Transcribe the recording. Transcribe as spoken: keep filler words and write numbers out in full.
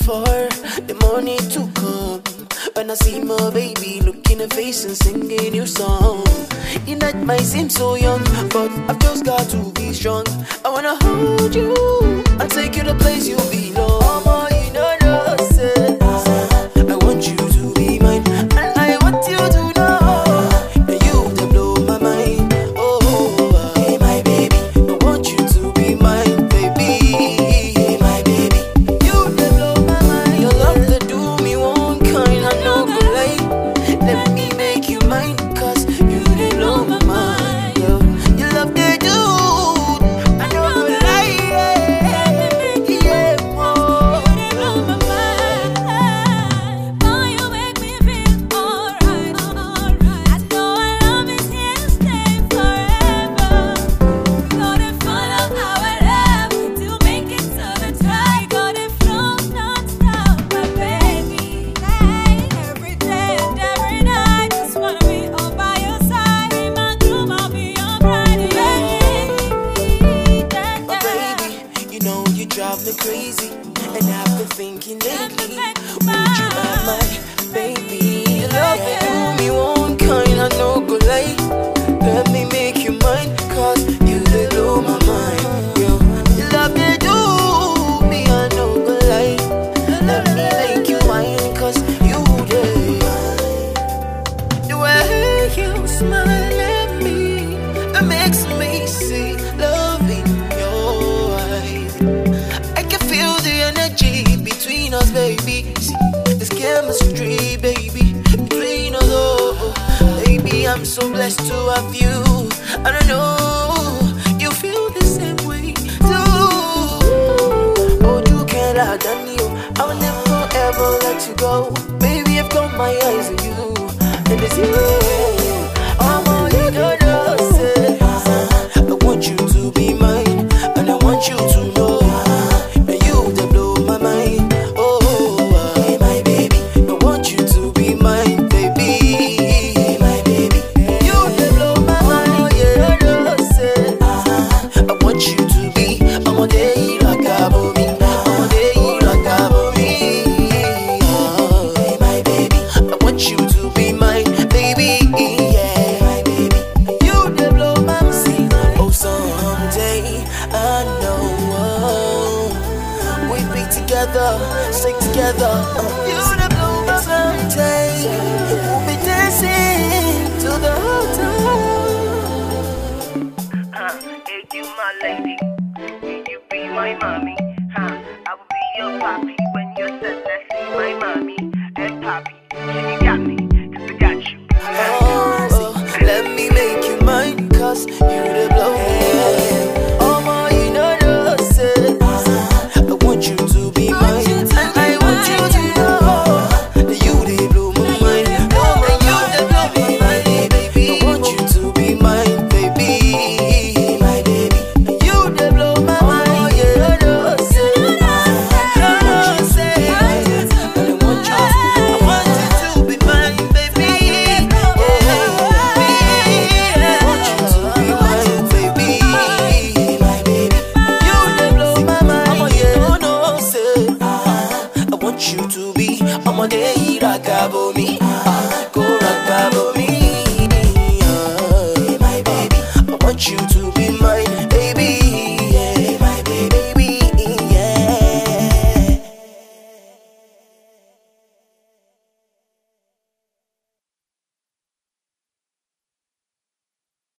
for the morning to come. When I see my baby, look in her face and sing a new song. You night might seem so young, but I've just got to be strong. I wanna hold you and take you to the place you belong. Mama, you know no say I want you to be mine, and I want you to know that you to blow my mind. Oh, hey my baby, I want you to be mine, baby. Hey my baby, you to blow my mind. Your love to do me one kind, I know go lie. Let me make you mine, cause you to blow my mind. Yo, your love they do, I know go lie. Yeah, yeah, oh, you to blow my mind. Boy, you make me feel alright, alright. I know our love is here to stay forever. Gonna follow our love to make it to the top. Gonna flow non-stop, my baby. Hey, every day and every night, just wanna be all by your side. In my groove, I'll be your bride. My baby, you know you drive me crazy, and I've been thinking lately, would you have my baby? Your love may do me one kind, I know go lie. Let me make you mine, cause you they blow my mind. Yo, your love may do me, I know go lie. Let me make you mine, cause you they. The way you smile at me, it makes me see love in your eyes. I can feel the energy between us, baby. See, this chemistry, baby, between us. Oh, baby, I'm so blessed to have you. I don't know, you feel the same way too. Oh, you can't lie, damn you. I will never ever let you go. Baby, I've got my eyes on you, and it's you. Oh, you don't know, say, I want you to be mine, and I want you to know that you to blow my mind. Oh, hey my baby, I want you to be mine, baby. Hey my baby, you to blow my mind. Yeah, no, say, I want you to be. I'm a day like a bomb. I'm a day like a bomb. Hey my baby, I want you to be mine, baby. Yeah, my baby, you to blow my mind. Oh, someday I know we'll be together, stick together. Uh, you to blow my mind. Someday we'll be dancing to the hotel. Huh, hey, you my lady, will you be my mommy? Huh, I will be your papi when you said let's see my mommy and papi. You got me, cause I got you. Oh, oh, let me make you mine, cause you the blow me. Oh, my, you know the say, I want you to be mine, and I want you to know that you the blow my mind. Oh, my, you the blow my mind, baby. I want you to be mine, baby. My baby, you the blow my mind. Yeah, the say, I want you to be mine, and I want you, I want you to be mine, baby. You to be, I'm a day like a bomb.